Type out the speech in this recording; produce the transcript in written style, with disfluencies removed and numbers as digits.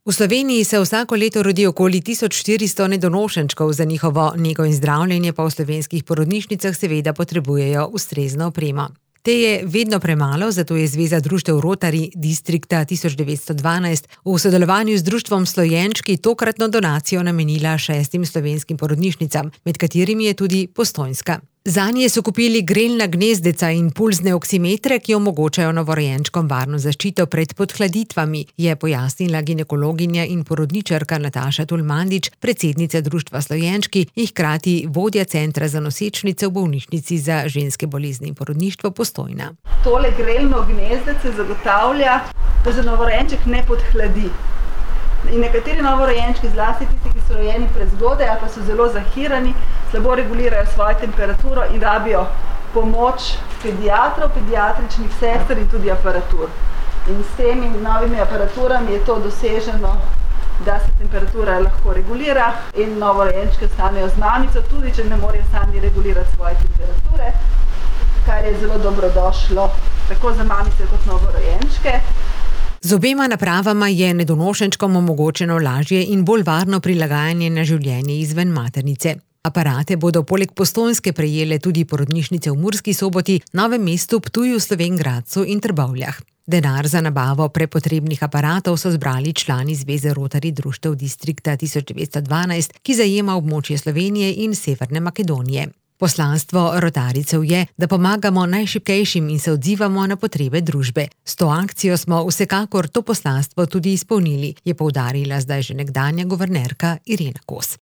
V Sloveniji se vsako leto rodi okoli 1400 nedonošenčkov, za njihovo nego in zdravljenje pa v slovenskih porodnišnicah seveda potrebujejo ustrezno opremo. Te je vedno premalo, zato je Zveza društev Rotary Distrikta 1912 v sodelovanju z društvom Slojenčki tokratno donacijo namenila 6 slovenskim porodnišnicam, med katerimi je tudi postojnska. Zanje so kupili grelna gnezdeca in pulzne oksimetre, ki omogočajo novorojenčkom varno zaščito pred podhladitvami, je pojasnila ginekologinja in porodničarka Nataša Tulmandič, predsednica društva Slojenčki in hkrati vodja centra za nosečnice v bolnišnici za ženske bolezni in porodništvo Postojna. Tole grelno gnezdece zagotavlja, da se novorojenček ne podhladi. In nekateri novorojenčki, zlasti tisti, ki so rojeni prezgodaj ali pa so zelo zahirani, slabo regulirajo svojo temperaturo in rabijo pomoč pediatrov, pediatričnih sester in tudi aparatur. In s temi novimi aparaturami je to doseženo, da se temperatura lahko regulira in novorojenčki ostanejo z mamico, tudi če ne morejo sami regulirati svoje temperature, kar je zelo dobrodošlo tako za mamice kot novorojenčke. Z obema napravama je nedonošenčkom omogočeno lažje in bolj varno prilagajanje na življenje izven maternice. Aparate bodo poleg Postojnske prejele tudi porodnišnice v Murski Soboti, Novem mestu, Ptuju, Slovenj Gradcu in Trbovljah. Denar za nabavo prepotrebnih aparatov so zbrali člani Zveze Rotary društev Distrikta 1912, ki zajema območje Slovenije in Severne Makedonije. Poslanstvo rotarijcev je, da pomagamo najšibkejšim in se odzivamo na potrebe družbe. S to akcijo smo vsekakor to poslanstvo tudi izpolnili, je poudarila zdaj že nekdanja guvernerka Irena Kos.